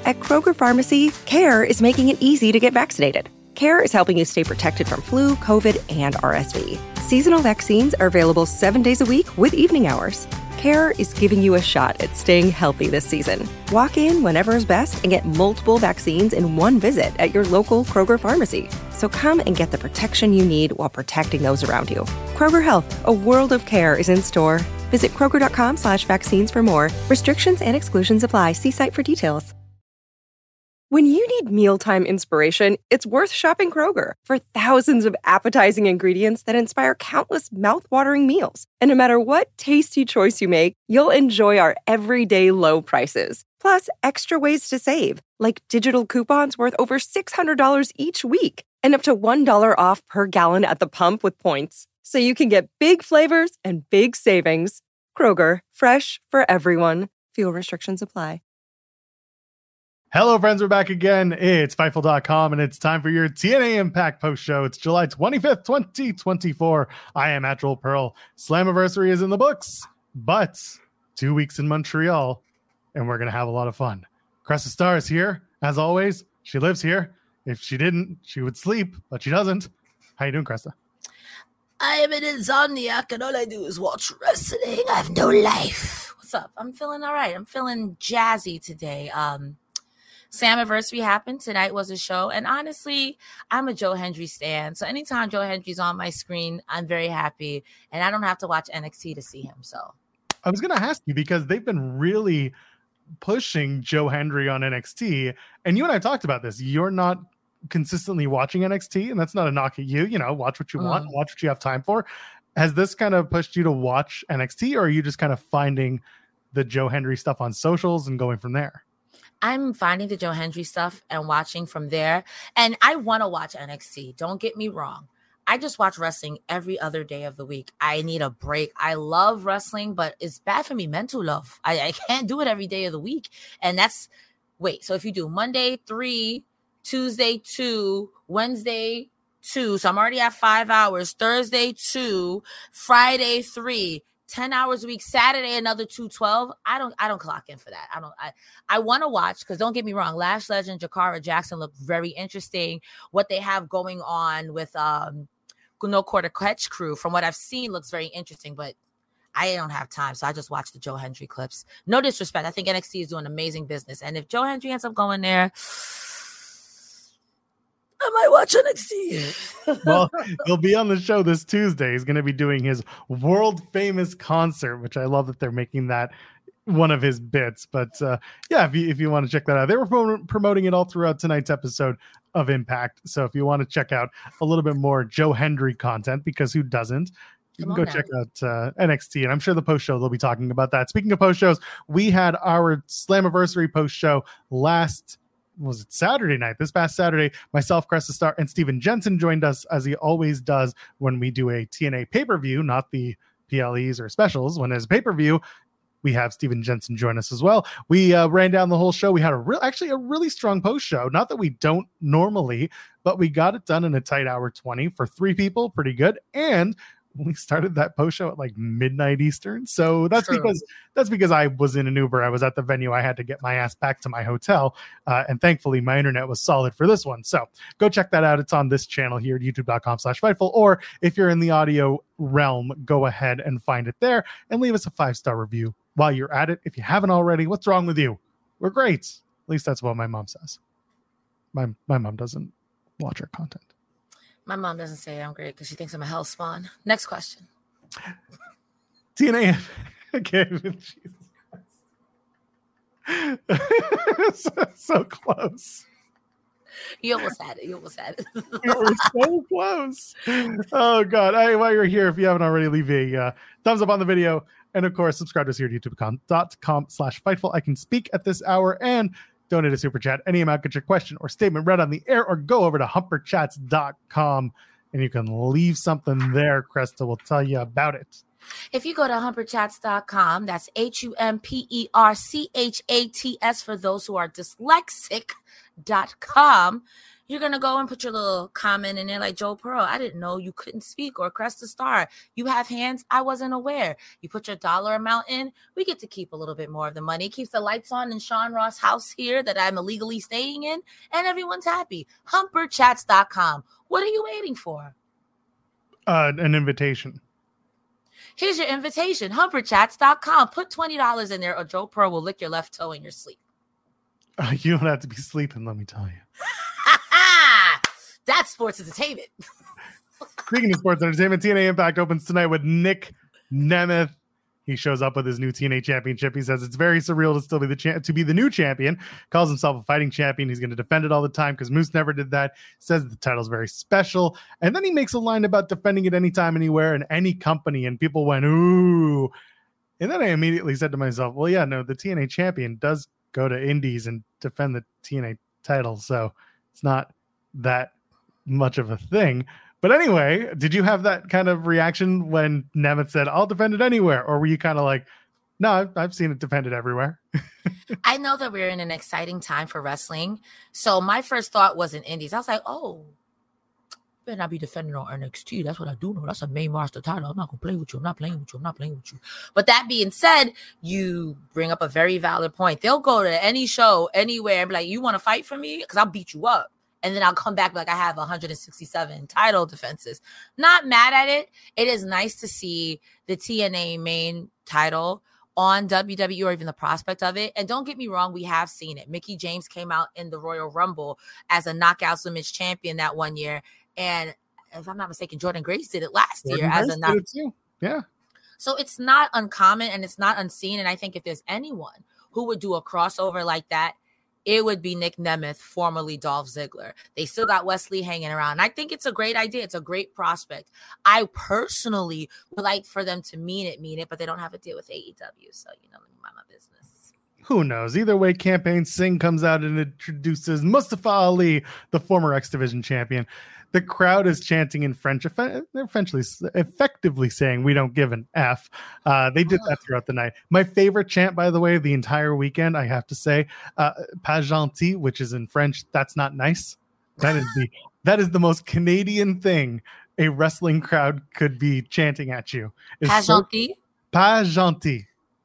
At Kroger Pharmacy, CARE is making it easy to get vaccinated. CARE is helping you stay protected from flu, COVID, and RSV. Seasonal vaccines are available 7 days a week with evening hours. CARE is giving you a shot at staying healthy this season. Walk in whenever is best and get multiple vaccines in one visit at your local Kroger Pharmacy. So come and get the protection you need while protecting those around you. Kroger Health, a world of care is in store. Visit Kroger.com/vaccines for more. Restrictions and exclusions apply. See site for details. When you need mealtime inspiration, it's worth shopping Kroger for thousands of appetizing ingredients that inspire countless mouth-watering meals. And no matter what tasty choice you make, you'll enjoy our everyday low prices. Plus, extra ways to save, like digital coupons worth over $600 each week and up to $1 off per gallon at the pump with points. So you can get big flavors and big savings. Kroger, fresh for everyone. Fuel restrictions apply. Hello, friends. We're back again. It's Fightful.com, and it's time for your TNA Impact post show. It's July 25th, 2024. I am at Joel Pearl. Slammiversary is in the books, but 2 weeks in Montreal, and we're going to have a lot of fun. Cressa Star is here, as always. She lives here. If she didn't, she would sleep, but she doesn't. How you doing, Cressa? I am an insomniac, and all I do is watch wrestling. I have no life. What's up? I'm feeling all right. I'm feeling jazzy today. Slammiversary happened. Tonight was a show. And honestly, I'm a Joe Hendry stan. So anytime Joe Hendry's on my screen, I'm very happy. And I don't have to watch NXT to see him. So I was going to ask you, because they've been really pushing Joe Hendry on NXT. And you and I talked about this. You're not consistently watching NXT, and that's not a knock at you. You know, watch what you want, watch what you have time for. Has this kind of pushed you to watch NXT, or are you just kind of finding the Joe Hendry stuff on socials and going from there? I'm finding the Joe Hendry stuff and watching from there. And I want to watch NXT. Don't get me wrong. I just watch wrestling every other day of the week. I need a break. I love wrestling, but it's bad for me mental love. I can't do it every day of the week. And that's, so if you do Monday 3, Tuesday 2, Wednesday 2, so I'm already at 5 hours, Thursday 2, Friday 3, 10 hours a week, Saturday another 212. I don't clock in for that. I want to watch, because don't get me wrong, Lash Legend, Jakara Jackson look very interesting. What they have going on with No Quarter Catch crew, from what I've seen, looks very interesting, but I don't have time, so I just watch the Joe Hendry clips. No disrespect. I think NXT is doing amazing business, and if Joe Hendry ends up going there, I might watch NXT. Well, he'll be on the show this Tuesday. He's going to be doing his world famous concert, which I love that they're making that one of his bits. But if you want to check that out, they were promoting it all throughout tonight's episode of Impact. So if you want to check out a little bit more Joe Hendry content, because who doesn't? You can go check out NXT, and I'm sure the post show they'll be talking about that. Speaking of post shows, we had our Slammiversary post show Saturday night, this past Saturday. Myself, Cressa Star, and Steven Jensen joined us, as he always does when we do a TNA pay-per-view, not the PLEs or specials. When there's pay-per-view, we have Steven Jensen join us as well. We ran down the whole show. We had a really strong post show. Not that we don't normally, but we got it done in a tight hour 20 for 3 people. Pretty good. And we started that post show at like midnight Eastern. So that's because I was in an Uber. I was at the venue. I had to get my ass back to my hotel. And thankfully my internet was solid for this one. So go check that out. It's on this channel here at youtube.com/Fightful. Or if you're in the audio realm, go ahead and find it there and leave us a 5-star review while you're at it. If you haven't already, what's wrong with you? We're great. At least that's what my mom says. My mom doesn't watch our content. My mom doesn't say I'm great because she thinks I'm a hell spawn. Next question. TNA. Okay. so close. You almost had it. You were so close. Oh, God. Hey, while you're here, if you haven't already, leave a thumbs up on the video. And, of course, subscribe to us here at youtube.com/Fightful. I can speak at this hour and donate a super chat. Any amount, get your question or statement read on the air, or go over to humperchats.com and you can leave something there. Cresta will tell you about it. If you go to humperchats.com, that's HUMPERCHATS for those who are dyslexic.com, You're going to go and put your little comment in there like, Joe Pearl, I didn't know you couldn't speak, or Cresta Star, you have hands, I wasn't aware. You put your dollar amount in, we get to keep a little bit more of the money. It keeps the lights on in Sean Ross' house here that I'm illegally staying in, and everyone's happy. Humperchats.com. What are you waiting for? An invitation. Here's your invitation. Humperchats.com. Put $20 in there, or Joe Pearl will lick your left toe in your sleep. You don't have to be sleeping, let me tell you. That's sports entertainment. Speaking of sports entertainment, TNA Impact opens tonight with Nick Nemeth. He shows up with his new TNA championship. He says it's very surreal to still be to be the new champion. Calls himself a fighting champion. He's going to defend it all the time because Moose never did that. Says the title's very special. And then he makes a line about defending it anytime, anywhere, in any company. And people went, ooh. And then I immediately said to myself, well, yeah, no, the TNA champion does go to Indies and defend the TNA title. So it's not that much of a thing. But anyway, did you have that kind of reaction when Nemeth said, I'll defend it anywhere? Or were you kind of like, no, I've seen it defended everywhere? I know that we're in an exciting time for wrestling. So my first thought was in Indies. I was like, oh, better not be defending on NXT. That's what I do know. That's a main roster title. I'm not going to play with you. I'm not playing with you. I'm not playing with you. But that being said, you bring up a very valid point. They'll go to any show, anywhere, and be like, you want to fight for me? Because I'll beat you up. And then I'll come back like I have 167 title defenses. Not mad at it. It is nice to see the TNA main title on WWE, or even the prospect of it. And don't get me wrong, we have seen it. Mickie James came out in the Royal Rumble as a Knockouts Women's champion that one year. And if I'm not mistaken, Jordan Grace did it last year as a knockout. Yeah. So it's not uncommon and it's not unseen. And I think if there's anyone who would do a crossover like that, it would be Nick Nemeth, formerly Dolph Ziggler. They still got Wesley hanging around. And I think it's a great idea. It's a great prospect. I personally would like for them to mean it, but they don't have a deal with AEW. So, let me mind my business. Who knows? Either way, Campaign Singh comes out and introduces Mustafa Ali, the former X Division champion. The crowd is chanting in French. They're effectively saying, we don't give an F. They did that throughout the night. My favorite chant, by the way, the entire weekend, I have to say, pas gentil, which is in French, that's not nice. That is the most Canadian thing a wrestling crowd could be chanting at you. Pas gentil? Pas gentil.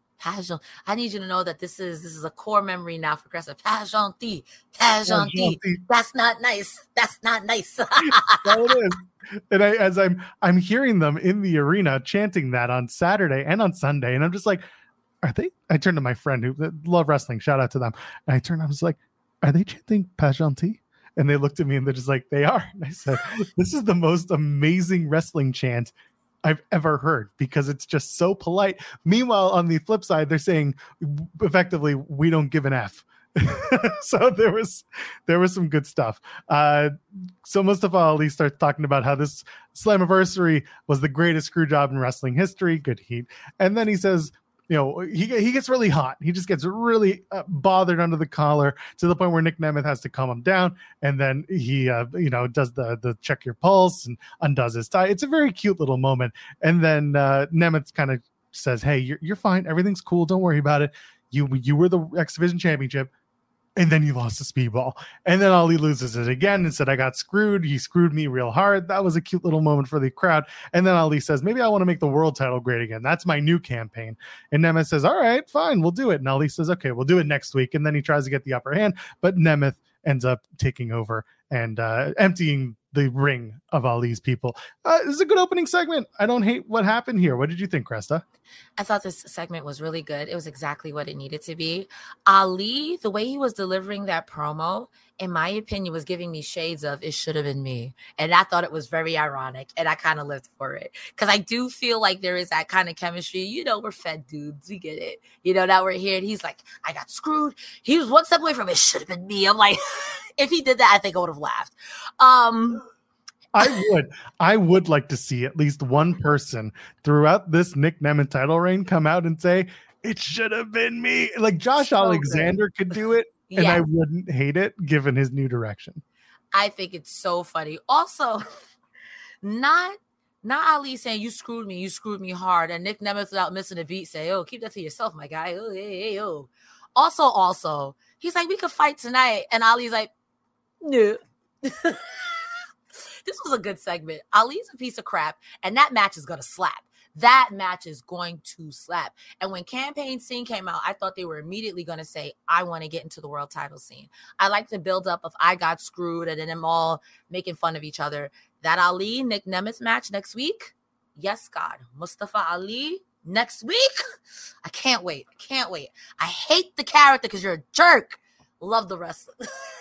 I need you to know that this is a core memory now for Cresta. Pas gentil. Pas gentil. That's not nice. That's not nice. So it is. And as I'm hearing them in the arena chanting that on Saturday and on Sunday, and I'm just like, are they? I turned to my friend who love wrestling. Shout out to them. And I was like, are they chanting Pas gentil? And they looked at me and they're just like, they are. And I said, this is the most amazing wrestling chant I've ever heard, because it's just so polite. Meanwhile, on the flip side, they're saying effectively, we don't give an F. So there was some good stuff. So Mustafa Ali starts talking about how this Slammiversary was the greatest screw job in wrestling history. Good heat. And then he says, he gets really hot. He just gets really bothered under the collar to the point where Nick Nemeth has to calm him down. And then he, does the check your pulse and undoes his tie. It's a very cute little moment. And then Nemeth kind of says, hey, you're fine. Everything's cool. Don't worry about it. You were the X Division championship. And then he lost the speedball. And then Ali loses it again and said, I got screwed. He screwed me real hard. That was a cute little moment for the crowd. And then Ali says, maybe I want to make the world title great again. That's my new campaign. And Nemeth says, all right, fine, we'll do it. And Ali says, okay, we'll do it next week. And then he tries to get the upper hand, but Nemeth ends up taking over and emptying the ring of Ali's people. This is a good opening segment. I don't hate what happened here. What did you think, Cresta? I thought this segment was really good. It was exactly what it needed to be. Ali, the way he was delivering that promo, in my opinion, was giving me shades of it should have been me. And I thought it was very ironic. And I kind of lived for it. Because I do feel like there is that kind of chemistry. We're fed dudes. We get it. Now we're here. And he's like, I got screwed. He was one step away from it. Should have been me. I'm like, if he did that, I think I would have laughed. I would like to see at least one person throughout this Nick Nemeth title reign come out and say, it should have been me. Like Josh Alexander could do it, and I wouldn't hate it given his new direction. I think it's so funny. Also, not Ali saying you screwed me hard, and Nick Nemeth without missing a beat say, oh, keep that to yourself, my guy. Oh, hey, oh. Also, he's like, we could fight tonight. And Ali's like, no. This was a good segment. Ali's a piece of crap, and that match is going to slap. That match is going to slap. And when Campaign Scene came out, I thought they were immediately going to say, I want to get into the world title scene. I like the buildup of I got screwed and then them all making fun of each other. That Ali, Nick Nemeth match next week. Yes, God. Mustafa Ali next week. I can't wait. I hate the character because you're a jerk. Love the wrestler.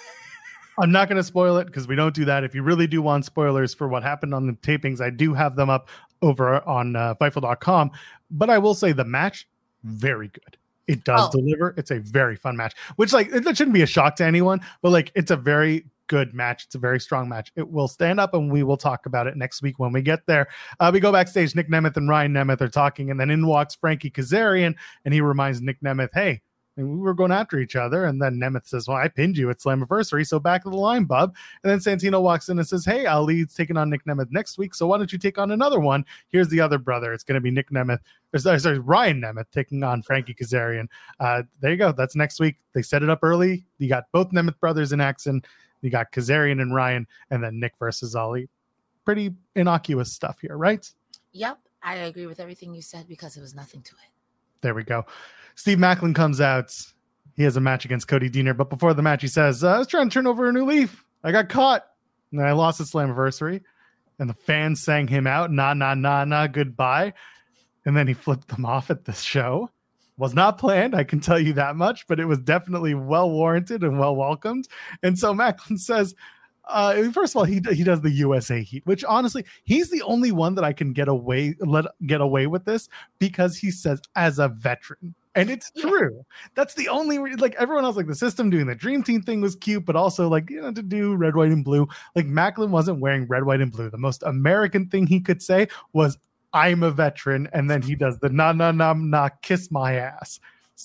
I'm not going to spoil it because we don't do that. If you really do want spoilers for what happened on the tapings, I do have them up over on Fightful.com. But I will say the match, very good. It does deliver. It's a very fun match, which like it shouldn't be a shock to anyone, but like it's a very good match. It's a very strong match. It will stand up, and we will talk about it next week when we get there. We go backstage. Nick Nemeth and Ryan Nemeth are talking, and then in walks Frankie Kazarian, and he reminds Nick Nemeth, hey, we were going after each other. And then Nemeth says, well, I pinned you at Slammiversary, so back of the line, bub. And then Santino walks in and says, hey, Ali's taking on Nick Nemeth next week, so why don't you take on another one? Here's the other brother. It's going to be Nick Nemeth. Sorry, Ryan Nemeth taking on Frankie Kazarian. There you go. That's next week. They set it up early. You got both Nemeth brothers in action. You got Kazarian and Ryan, and then Nick versus Ali. Pretty innocuous stuff here, right? Yep. I agree with everything you said because there was nothing to it. There we go. Steve Maclin comes out. He has a match against Cody Deaner, but before the match, he says, I was trying to turn over a new leaf. I got caught, and I lost at Slammiversary. And the fans sang him out, nah, goodbye. And then he flipped them off at this show. Was not planned, I can tell you that much, but it was definitely well warranted and well welcomed. And so Maclin says, first of all, he does the USA heat, which honestly, he's the only one that I can let get away with this because he says as a veteran. And it's true. That's the only like everyone else, like the system doing the Dream Team thing was cute, but also like, you know, to do red, white, and blue. Like Maclin wasn't wearing red, white, and blue. The most American thing he could say was, I'm a veteran. And then he does the nah, kiss my ass.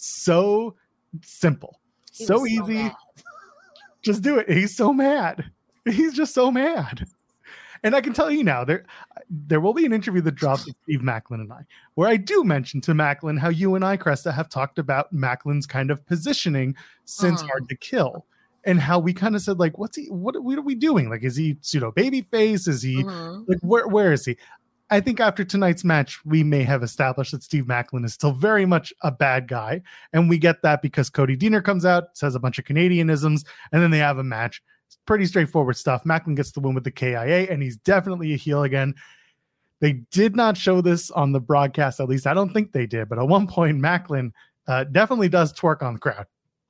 So simple. So easy. Just do it. He's so mad. He's just so mad. And I can tell you now, there will be an interview that drops with Steve Maclin and I, where I do mention to Maclin how you and I, Cresta, have talked about Macklin's kind of positioning since Hard to Kill. And how we kind of said, like, what are we doing? Like, is he pseudo babyface? Is he like, where is he? I think after tonight's match, we may have established that Steve Maclin is still very much a bad guy. And we get that because Cody Deaner comes out, says a bunch of Canadianisms, and then they have a match. Pretty straightforward stuff. Maclin gets the win with the KIA, and he's definitely a heel again. They did not show this on the broadcast, at least I don't think they did, but at one point Maclin definitely does twerk on the crowd.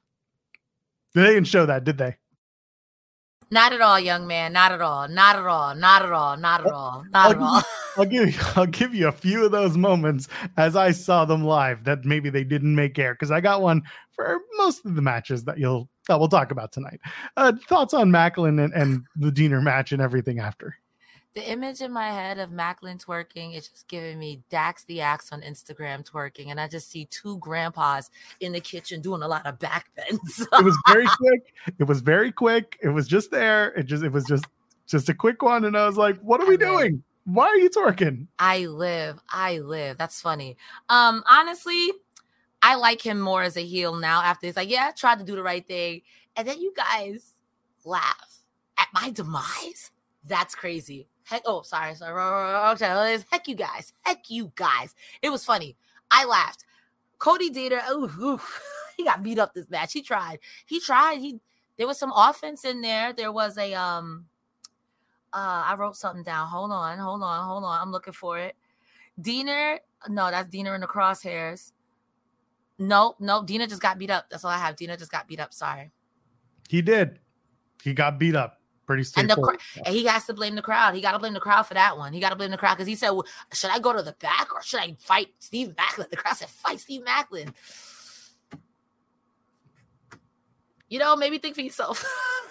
They didn't show that, did they? Not at all, young man. Not at all. I'll give you a few of those moments as I saw them live that maybe they didn't make air, because I got one for most of the matches that we'll talk about tonight. Thoughts on Maclin and the Deaner match and everything after? The image in my head of Maclin twerking is just giving me Dax the Axe on Instagram twerking, and I just see two grandpas in the kitchen doing a lot of back bends. It was very quick. It was just there. It was just a quick one, and I was like, "What are we doing? Why are you twerking?" I live. That's funny. Honestly, I like him more as a heel now. After he's like, "Yeah, I tried to do the right thing," and then you guys laugh at my demise. That's crazy. Heck you guys. It was funny. I laughed. Cody Deaner, he got beat up this match. He tried. There was some offense in there. There was a I wrote something down. Hold on. I'm looking for it. Deaner. No, that's Deaner in the crosshairs. No, Deaner just got beat up. That's all I have. Deaner just got beat up. Sorry. He did. He got beat up. Pretty straightforward. And he has to blame the crowd. He got to blame the crowd for that one. He got to blame the crowd because he said, well, should I go to the back or should I fight Steve Maclin? The crowd said, fight Steve Maclin. You know, maybe think for yourself.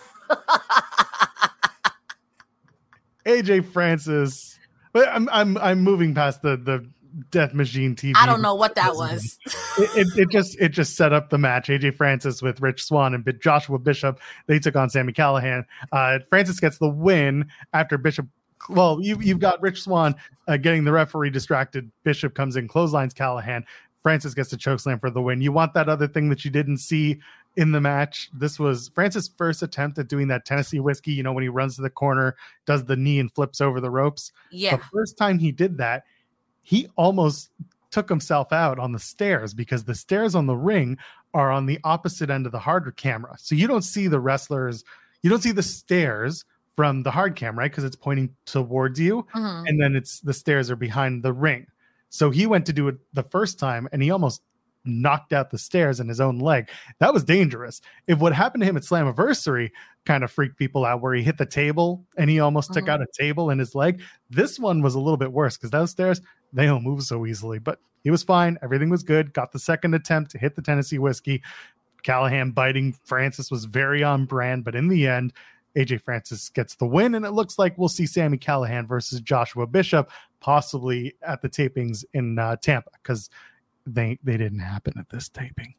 AJ Francis. But I'm moving past the Death Machine TV. I don't know what that was. It just set up the match. AJ Francis with Rich Swann and Joshua Bishop. They took on Sami Callihan. Francis gets the win after Bishop. Well, you've got Rich Swann getting the referee distracted. Bishop comes in, clotheslines Callihan. Francis gets the chokeslam for the win. You want that other thing that you didn't see in the match. This was Francis' first attempt at doing that Tennessee whiskey, you know, when he runs to the corner, does the knee and flips over the ropes. Yeah. The first time he did that, he almost took himself out on the stairs, because the stairs on the ring are on the opposite end of the hard camera. So you don't see the wrestlers, you don't see the stairs from the hard cam, right? Because it's pointing towards you. Mhm. And then the stairs are behind the ring. So he went to do it the first time and he almost knocked out the stairs in his own leg. That was dangerous. If what happened to him at Slammiversary kind of freaked people out, where he hit the table and he almost took out a table in his leg, this one was a little bit worse, because those stairs, they don't move so easily. But he was fine. Everything was good. Got the second attempt to hit the Tennessee whiskey. Callahan biting Francis was very on brand, but in the end, AJ Francis gets the win, and it looks like we'll see Sami Callahan versus Joshua Bishop possibly at the tapings in Tampa, because they didn't happen at this taping.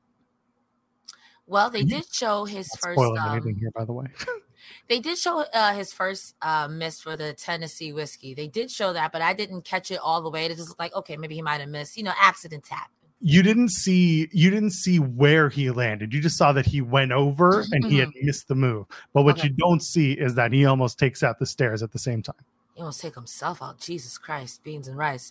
Well, they did show his Not first. spoiling anything here, by the way. They did show his first miss for the Tennessee whiskey. They did show that, but I didn't catch it all the way. It just like, okay, maybe he might have missed. You know, accidents happen. You didn't see where he landed. You just saw that he went over and he had missed the move. But what you don't see is that he almost takes out the stairs at the same time. He almost take himself out. Jesus Christ, beans and rice.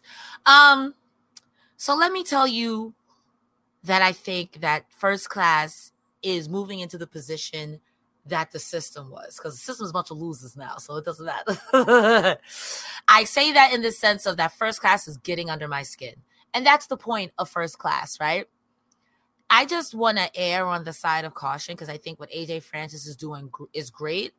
So let me tell you that I think that First Class is moving into the position that the system was, because the system is a bunch of losers now, so it doesn't matter. I say that in the sense of that First Class is getting under my skin. And that's the point of First Class, right? I just want to err on the side of caution, because I think what AJ Francis is doing is great.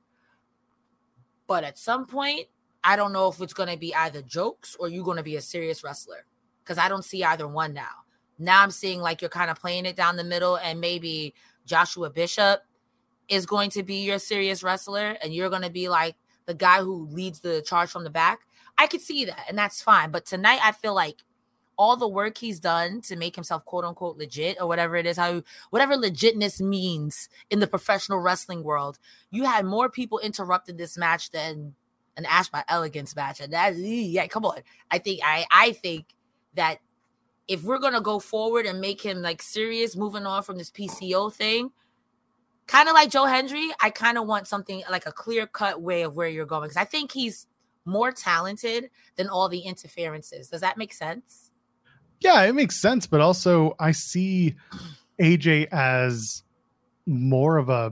But at some point, I don't know if it's going to be either jokes or you're going to be a serious wrestler, because I don't see either one now. Now I'm seeing like you're kind of playing it down the middle, and maybe Joshua Bishop is going to be your serious wrestler, and you're going to be like the guy who leads the charge from the back. I could see that, and that's fine. But tonight, I feel like all the work he's done to make himself quote unquote legit, or whatever it is, whatever legitness means in the professional wrestling world, you had more people interrupting this match than an Ash by Elegance match. And that, yeah, come on. I think that if we're going to go forward and make him like serious, moving on from this PCO thing, kind of like Joe Hendry, I kind of want something like a clear cut way of where you're going. Because I think he's more talented than all the interferences. Does that make sense? Yeah, it makes sense. But also I see AJ as more of a,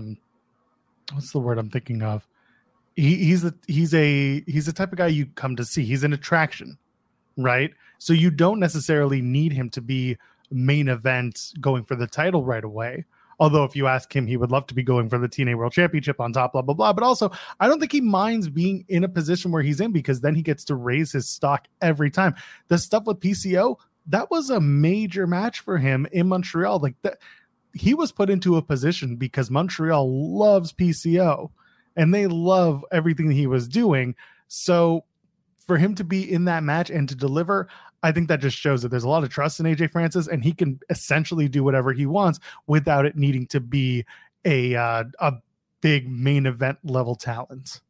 what's the word I'm thinking of? He's the type of guy you come to see. He's an attraction, right? So you don't necessarily need him to be main event going for the title right away. Although if you ask him, he would love to be going for the TNA World Championship on top, blah, blah, blah. But also, I don't think he minds being in a position where he's in, because then he gets to raise his stock every time. The stuff with PCO, that was a major match for him in Montreal. Like that, he was put into a position because Montreal loves PCO and they love everything that he was doing. So for him to be in that match and to deliver, I think that just shows that there's a lot of trust in AJ Francis, and he can essentially do whatever he wants without it needing to be a big main event level talent.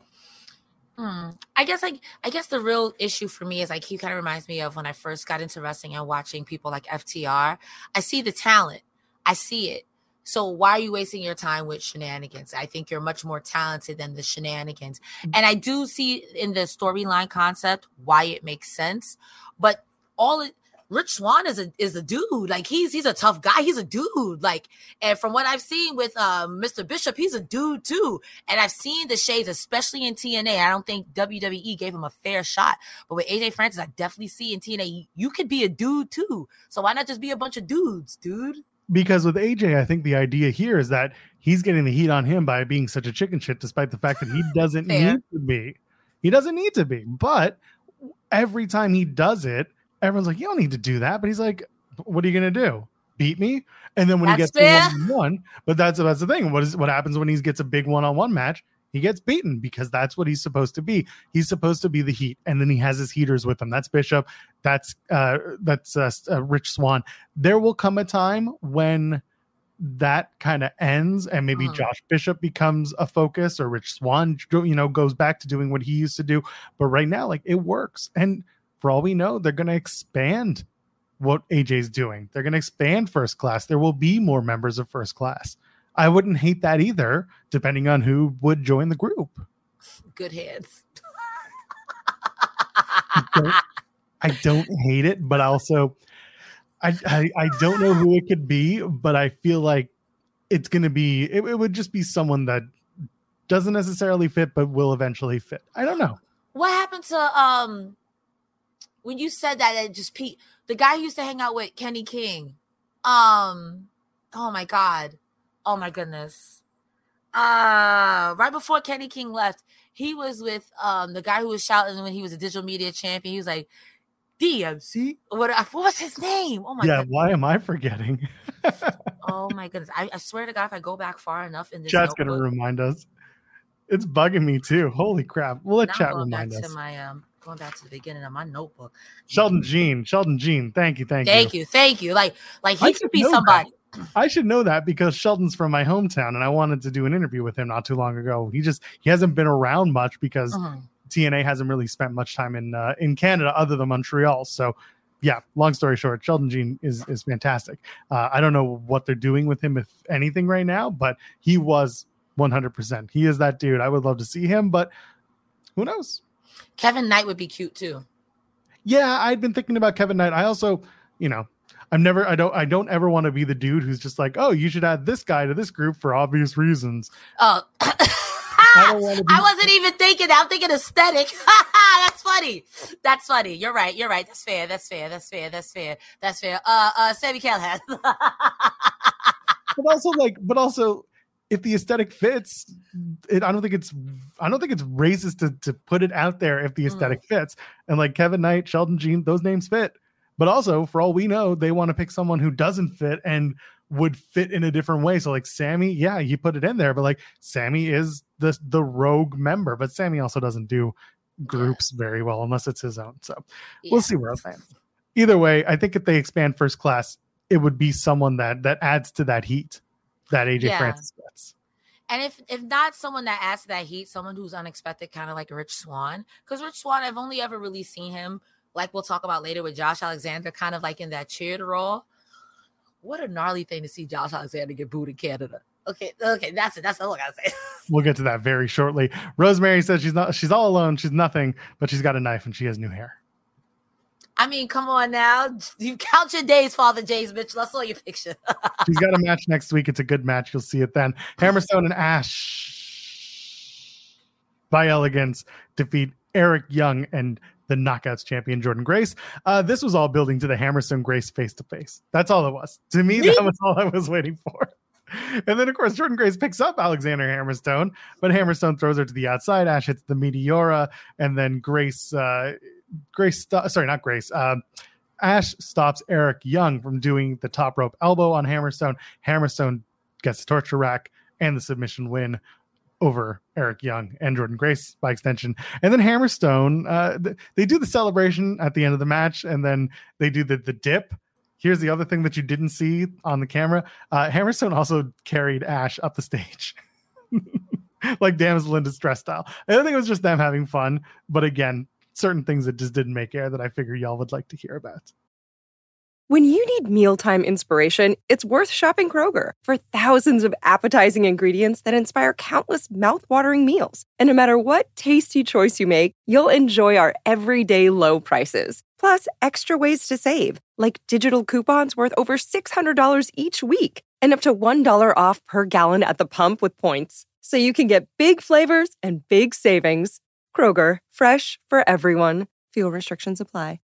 I guess the real issue for me is like he kind of reminds me of when I first got into wrestling and watching people like FTR. I see the talent. I see it. So why are you wasting your time with shenanigans? I think you're much more talented than the shenanigans. And I do see in the storyline concept why it makes sense. But Rich Swann is a dude. Like he's a tough guy. He's a dude. Like, and from what I've seen with Mr. Bishop, he's a dude too. And I've seen the shades, especially in TNA. I don't think WWE gave him a fair shot. But with AJ Francis, I definitely see in TNA, you could be a dude too. So why not just be a bunch of dudes, dude? Because with AJ, I think the idea here is that he's getting the heat on him by being such a chicken shit, despite the fact that he doesn't need to be. He doesn't need to be. But every time he does it, everyone's like, you don't need to do that. But he's like, what are you going to do? Beat me? And then when he gets to one-on-one, but that's the thing. What happens when he gets a big one-on-one match? He gets beaten, because that's what he's supposed to be. He's supposed to be the heat, and then he has his heaters with him. That's Bishop. That's Rich Swann. There will come a time when that kind of ends, and maybe Josh Bishop becomes a focus, or Rich Swann, goes back to doing what he used to do. But right now, like, it works, and for all we know, they're going to expand what AJ's doing. They're going to expand First Class. There will be more members of First Class. I wouldn't hate that either, depending on who would join the group. Good hands. I don't hate it, but also I don't know who it could be, but I feel like it's going to be, it would just be someone that doesn't necessarily fit, but will eventually fit. I don't know. What happened to, when you said that, it just the guy who used to hang out with Kenny King. Oh my God. Oh my goodness. Right before Kenny King left, he was with the guy who was shouting when he was a digital media champion. He was like, DMC? What was his name? Oh my God. Why am I forgetting? Oh my goodness. I swear to God, if I go back far enough in this Chat's going to remind us. It's bugging me too. Holy crap. We'll let chat remind us. Going back to the beginning of my notebook. Sheldon Jean. Thank you. Thank you. Like he could be somebody. I should know that because Sheldon's from my hometown and I wanted to do an interview with him not too long ago. He hasn't been around much because TNA hasn't really spent much time in Canada other than Montreal. So yeah, long story short, Sheldon Jean is fantastic. I don't know what they're doing with him, if anything, right now, but he was 100%. He is that dude. I would love to see him, but who knows? Kevin Knight would be cute too. Yeah, I'd been thinking about Kevin Knight. I also, I don't ever want to be the dude who's just like, oh, you should add this guy to this group for obvious reasons. Oh, I wasn't even thinking. I'm thinking aesthetic. That's funny. You're right. That's fair. Sammy Callahan. But also, if the aesthetic fits, I don't think it's racist to put it out there if the aesthetic fits. And like Kevin Knight, Sheldon Jean, those names fit. But also, for all we know, they want to pick someone who doesn't fit and would fit in a different way. So like Sammy, yeah, you put it in there, but like Sammy is the rogue member, but Sammy also doesn't do groups very well unless it's his own. So we'll see where it lands. Either way, I think if they expand First Class, it would be someone that adds to that heat that AJ Francis gets. And if not someone that adds to that heat, someone who's unexpected, kind of like Rich Swann. Because Rich Swann, I've only ever really seen him, like we'll talk about later with Josh Alexander, kind of like in that cheered role. What a gnarly thing to see Josh Alexander get booed in Canada. Okay, that's it. That's all I gotta say. We'll get to that very shortly. Rosemary says she's all alone, she's nothing, but she's got a knife and she has new hair. I mean, come on now. You count your days, Father James Mitchell. I saw your picture. She's got a match next week. It's a good match. You'll see it then. Hammerstone and Ash by elegance defeat Eric Young and the Knockouts champion Jordynne Grace. This was all building to the Hammerstone Grace face-to-face. That's all it was. To me, that was all I was waiting for. And then, of course, Jordynne Grace picks up Alexander Hammerstone, but Hammerstone throws her to the outside. Ash hits the Meteora, and then Ash stops Eric Young from doing the top rope elbow on Hammerstone. Hammerstone gets the torture rack and the submission win over Eric Young and Jordynne Grace by extension. And then Hammerstone, they do the celebration at the end of the match, and then they do the dip. Here's the other thing that you didn't see on the camera. Hammerstone also carried Ash up the stage. Like damsel in distress style. I don't think it was just them having fun, but again, certain things that just didn't make air that I figure y'all would like to hear about. When you need mealtime inspiration, it's worth shopping Kroger for thousands of appetizing ingredients that inspire countless mouthwatering meals. And no matter what tasty choice you make, you'll enjoy our everyday low prices. Plus, extra ways to save, like digital coupons worth over $600 each week and up to $1 off per gallon at the pump with points. So you can get big flavors and big savings. Kroger, fresh for everyone. Fuel restrictions apply.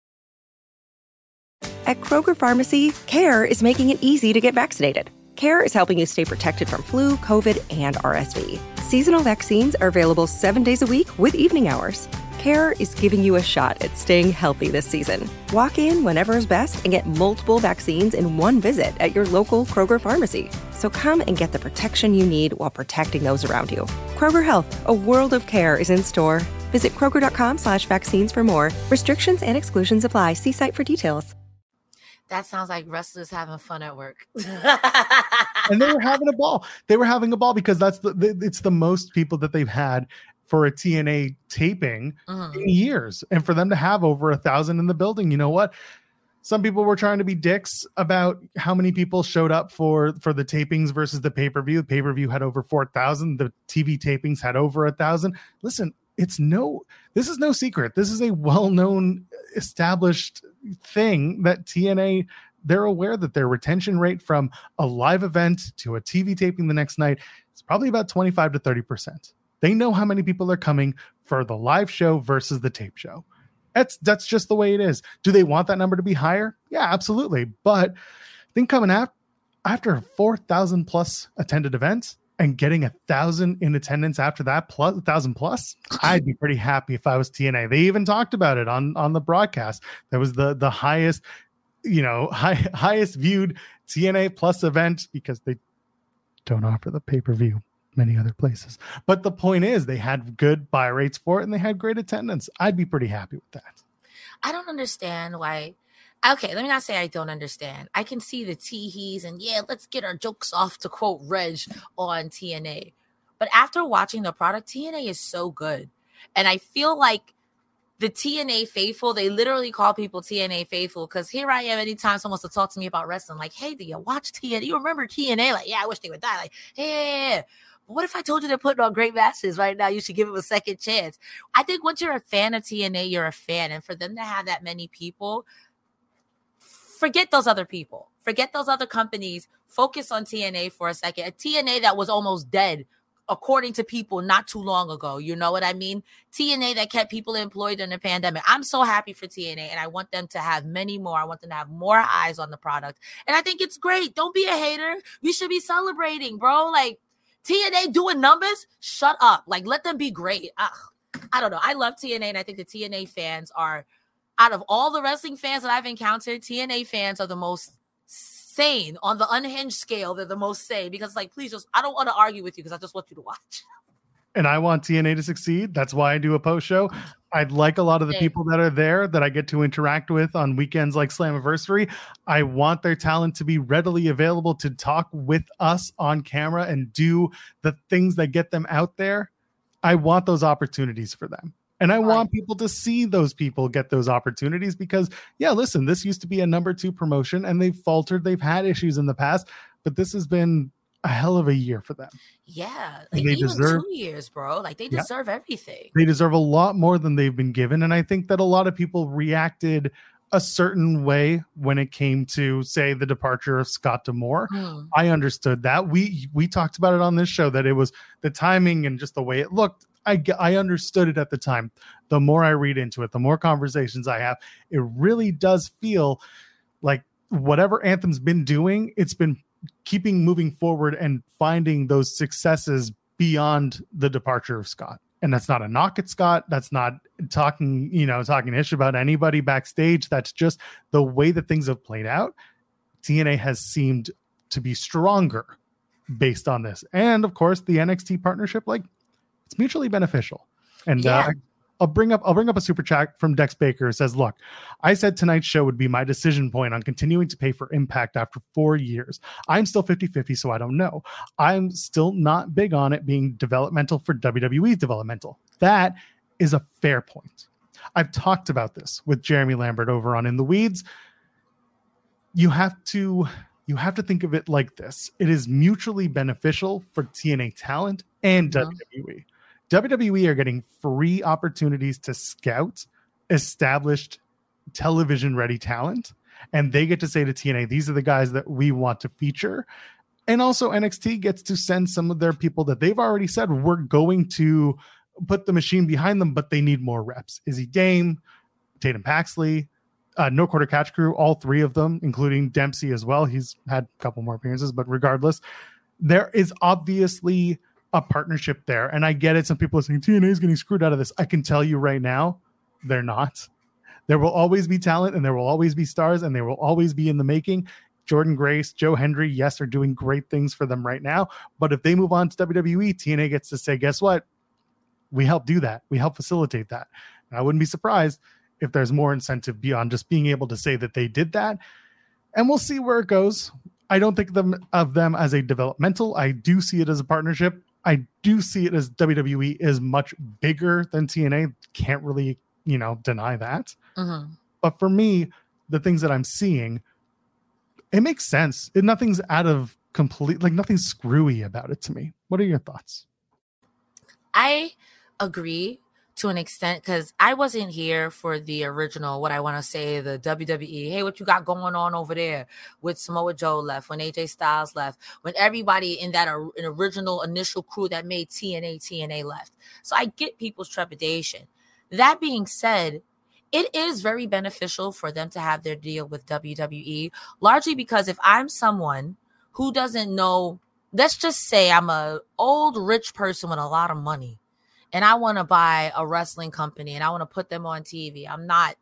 At Kroger Pharmacy, CARE is making it easy to get vaccinated. CARE is helping you stay protected from flu, COVID, and RSV. Seasonal vaccines are available 7 days a week with evening hours. CARE is giving you a shot at staying healthy this season. Walk in whenever is best and get multiple vaccines in one visit at your local Kroger Pharmacy. So come and get the protection you need while protecting those around you. Kroger Health, a world of care is in store. Visit Kroger.com/vaccines for more. Restrictions and exclusions apply. See site for details. That sounds like wrestlers having fun at work. And they were having a ball. They were having a ball because it's the most people that they've had for a TNA taping in years. And for them to have over 1,000 in the building, you know what? Some people were trying to be dicks about how many people showed up for the tapings versus the pay-per-view. The pay-per-view had over 4,000. The TV tapings had over 1,000. Listen, this is no secret. This is a well-known, established thing that TNA, they're aware that their retention rate from a live event to a TV taping the next night is probably about 25 to 30%. They know how many people are coming for the live show versus the tape show. That's just the way it is. Do they want that number to be higher? Yeah, absolutely. But I think coming after a 4,000 plus attended event and getting 1,000 in attendance after that, plus 1,000 plus, I'd be pretty happy if I was TNA. They even talked about it on the broadcast. That was the highest, highest viewed TNA plus event, because they don't offer the pay-per-view many other places. But the point is, they had good buy rates for it and they had great attendance. I'd be pretty happy with that. I don't understand why. Okay, let me not say I don't understand. I can see the tee-hees and let's get our jokes off, to quote Reg on TNA. But after watching the product, TNA is so good. And I feel like the TNA faithful, they literally call people TNA faithful, because here I am anytime someone wants to talk to me about wrestling, like, hey, do you watch TNA? You remember TNA? Like, yeah, I wish they would die. Like, hey, what if I told you they're putting on great matches right now? You should give them a second chance. I think once you're a fan of TNA, you're a fan. And for them to have that many people, forget those other people. Forget those other companies. Focus on TNA for a second. A TNA that was almost dead, according to people not too long ago. You know what I mean? TNA that kept people employed in the pandemic. I'm so happy for TNA, and I want them to have many more. I want them to have more eyes on the product. And I think it's great. Don't be a hater. We should be celebrating, bro. Like, TNA doing numbers? Shut up. Like, let them be great. I don't know. I love TNA, and I think the TNA fans are, out of all the wrestling fans that I've encountered, TNA fans are the most sane. On the unhinged scale, they're the most sane, because, like, please I don't want to argue with you, because I just want you to watch. And I want TNA to succeed. That's why I do a post show. I'd like a lot of the people that are there that I get to interact with on weekends like Slammiversary. I want their talent to be readily available to talk with us on camera and do the things that get them out there. I want those opportunities for them. And I want people to see those people get those opportunities, because, listen, this used to be a number 2 promotion and they've faltered. They've had issues in the past, but this has been a hell of a year for them. Yeah. Like, they even deserve 2 years, bro. Like, they deserve everything. They deserve a lot more than they've been given. And I think that a lot of people reacted a certain way when it came to, say, the departure of Scott D'Amore. I understood that. We talked about it on this show, that it was the timing and just the way it looked. I understood it at the time. The more I read into it, the more conversations I have, it really does feel like whatever Anthem's been doing, it's been keeping moving forward and finding those successes beyond the departure of Scott. And that's not a knock at Scott. That's not talking ish about anybody backstage. That's just the way that things have played out. TNA has seemed to be stronger based on this. And of course, the NXT partnership, like, it's mutually beneficial. And I'll bring up a super chat from Dex Baker. It says, look, I said tonight's show would be my decision point on continuing to pay for Impact after 4 years. I'm still 50-50, so I don't know. I'm still not big on it being developmental for WWE's developmental. That is a fair point. I've talked about this with Jeremy Lambert over on In the Weeds. You have to think of it like this. It is mutually beneficial for TNA talent and WWE. WWE are getting free opportunities to scout established television-ready talent, and they get to say to TNA, these are the guys that we want to feature. And also NXT gets to send some of their people that they've already said we're going to put the machine behind them, but they need more reps. Izzy Dame, Tatum Paxley, No Quarter Catch Crew, all 3 of them, including Dempsey as well. He's had a couple more appearances, but regardless, there is obviously a partnership there. And I get it. Some people are saying TNA is getting screwed out of this. I can tell you right now, they're not. There will always be talent and there will always be stars and they will always be in the making. Jordan Grace, Joe Hendry, yes, are doing great things for them right now. But if they move on to WWE, TNA gets to say, guess what? We help do that. We help facilitate that. And I wouldn't be surprised if there's more incentive beyond just being able to say that they did that. And we'll see where it goes. I don't think of them as a developmental. I do see it as a partnership. I do see it as WWE is much bigger than TNA. Can't really, deny that. But for me, the things that I'm seeing, it makes sense. Nothing's out of complete, like nothing's screwy about it to me. What are your thoughts? I agree to an extent, because I wasn't here for the original, what I want to say, the WWE. Hey, what you got going on over there with Samoa Joe left, when AJ Styles left, when everybody in that original initial crew that made TNA left. So I get people's trepidation. That being said, it is very beneficial for them to have their deal with WWE, largely because if I'm someone who doesn't know, let's just say I'm an old rich person with a lot of money, and I want to buy a wrestling company and I want to put them on TV. I'm not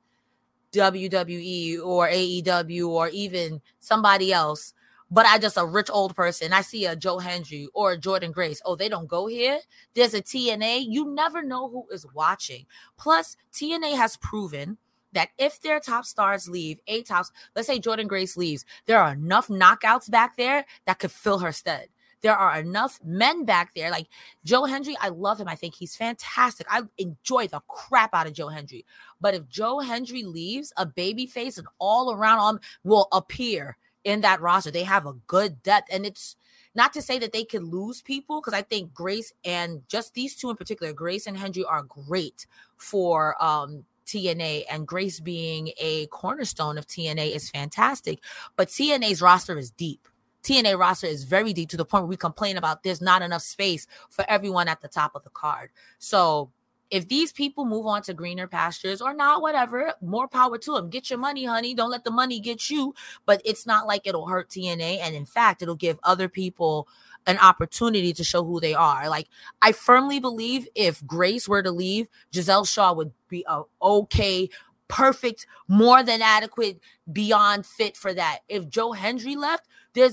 WWE or AEW or even somebody else, but I just a rich old person. I see a Joe Hendry or a Jordan Grace. Oh, they don't go here. There's a TNA. You never know who is watching. Plus, TNA has proven that if their top stars leave, let's say Jordan Grace leaves, there are enough knockouts back there that could fill her stead. There are enough men back there. Like Joe Hendry, I love him. I think he's fantastic. I enjoy the crap out of Joe Hendry. But if Joe Hendry leaves, a babyface and all around will appear in that roster. They have a good depth. And it's not to say that they could lose people, because I think Grace and just these two in particular, Grace and Hendry, are great for TNA, and Grace being a cornerstone of TNA is fantastic. But TNA's roster is deep. TNA roster is very deep, to the point where we complain about there's not enough space for everyone at the top of the card. So if these people move on to greener pastures or not, whatever, more power to them. Get your money, honey. Don't let the money get you. But it's not like it'll hurt TNA. And in fact, it'll give other people an opportunity to show who they are. Like, I firmly believe if Grace were to leave, Giselle Shaw would be a okay, perfect, more than adequate, beyond fit for that. If Joe Hendry left,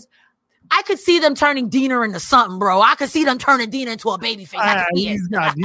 I could see them turning Dina into something, bro. I could see them turning Dina into a babyface. He's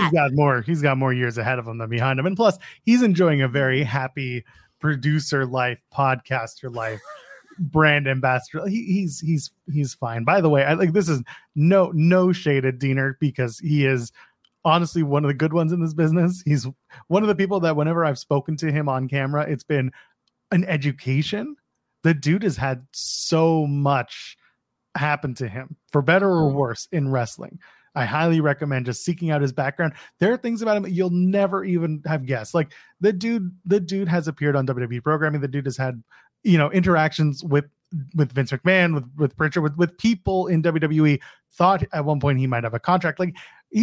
got more years ahead of him than behind him. And plus, he's enjoying a very happy producer life, podcaster life, brand ambassador. He's fine. By the way, I like, this is no shade at Dina, because he is honestly one of the good ones in this business. He's one of the people that whenever I've spoken to him on camera, it's been an education. The dude has had so much happen to him, for better or worse, in wrestling. I highly recommend just seeking out his background. There are things about him that you'll never even have guessed. Like the dude has appeared on WWE programming. The dude has had, interactions with Vince McMahon, with Pritchard, with people in WWE. Thought at one point he might have a contract. Like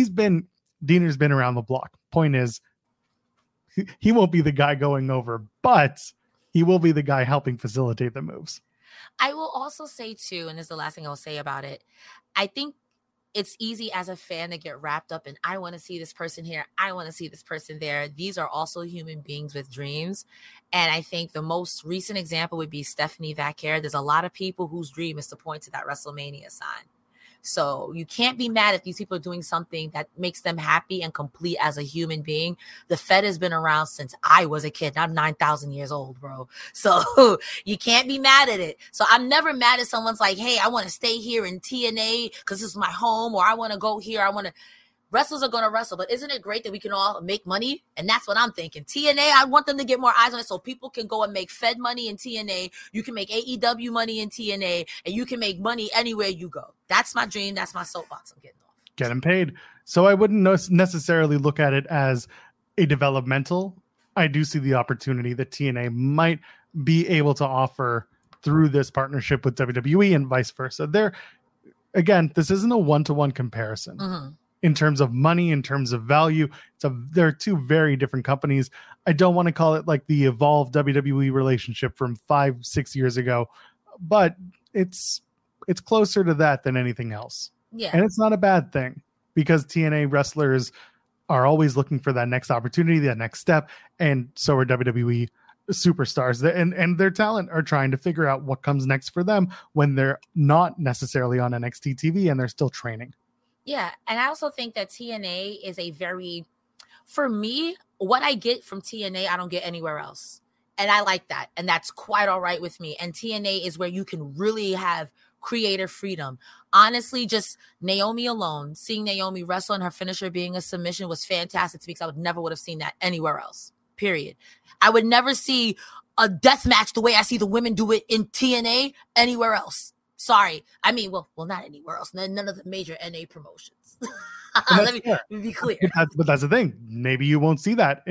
Dina's been around the block. Point is, he won't be the guy going over, but he will be the guy helping facilitate the moves. I will also say too, and this is the last thing I'll say about it, I think it's easy as a fan to get wrapped up in, I want to see this person here, I want to see this person there. These are also human beings with dreams. And I think the most recent example would be Stephanie Vaquer. There's a lot of people whose dream is to point to that WrestleMania sign. So you can't be mad if these people are doing something that makes them happy and complete as a human being. The Fed has been around since I was a kid. I'm 9,000 years old, bro. So you can't be mad at it. So I'm never mad at someone's like, hey, I want to stay here in TNA because this is my home, or I want to go here. Wrestlers are going to wrestle, but isn't it great that we can all make money? And that's what I'm thinking. TNA, I want them to get more eyes on it so people can go and make Fed money in TNA. You can make AEW money in TNA, and you can make money anywhere you go. That's my dream. That's my soapbox I'm getting off. Getting paid. So I wouldn't necessarily look at it as a developmental. I do see the opportunity that TNA might be able to offer through this partnership with WWE and vice versa. Again, this isn't a one-to-one comparison. Mm-hmm. In terms of money, in terms of value, they're two very different companies. I don't want to call it like the evolved WWE relationship from 5-6 years ago, but it's closer to that than anything else. Yeah. And it's not a bad thing, because TNA wrestlers are always looking for that next opportunity, that next step. And so are WWE superstars, and their talent are trying to figure out what comes next for them when they're not necessarily on NXT TV and they're still training. Yeah, and I also think that TNA is for me, what I get from TNA, I don't get anywhere else. And I like that. And that's quite all right with me. And TNA is where you can really have creative freedom. Honestly, just Naomi alone, seeing Naomi wrestle and her finisher being a submission was fantastic to me, because I would have seen that anywhere else. Period. I would never see a death match the way I see the women do it in TNA anywhere else. Sorry. I mean, well, not anywhere else. None of the major NA promotions. Let me be clear. But that's the thing. Maybe you won't see that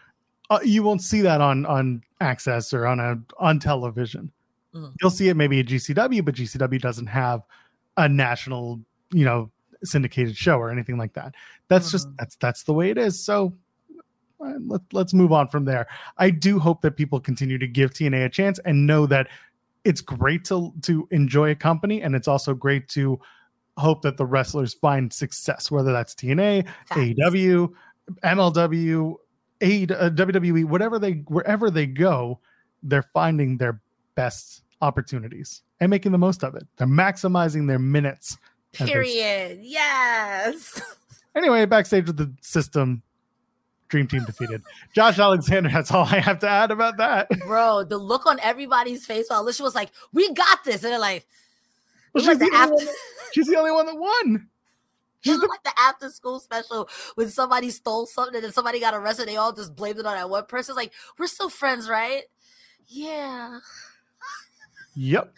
on Access or on television. Mm. You'll see it maybe at GCW, but GCW doesn't have a national, syndicated show or anything like that. That's just that's the way it is. So let's move on from there. I do hope that people continue to give TNA a chance and know that it's great to enjoy a company, and it's also great to hope that the wrestlers find success, whether that's TNA, AEW, MLW, WWE, wherever they go, they're finding their best opportunities and making the most of it. They're maximizing their minutes. Period. Yes. Anyway, backstage with the System, Dream Team defeated. Josh Alexander, that's all I have to add about that. Bro, the look on everybody's face while Alicia was like, we got this. And they're like, well, she's the only one that won. She's like the after school special when somebody stole something and somebody got arrested. They all just blamed it on that one person. It's like, we're still friends, right? Yeah. Yep.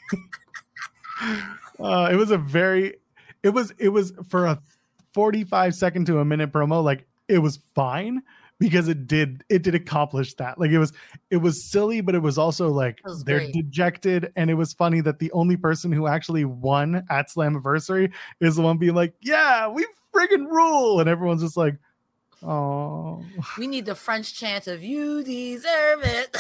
It was for a 45-second to a minute promo. Like, it was fine because it did accomplish that. Like, it was silly, but it was also like they're great. Dejected, and it was funny that the only person who actually won at Slammiversary is the one being like, yeah, we friggin' rule, and everyone's just like, oh, we need the French chant of you deserve it.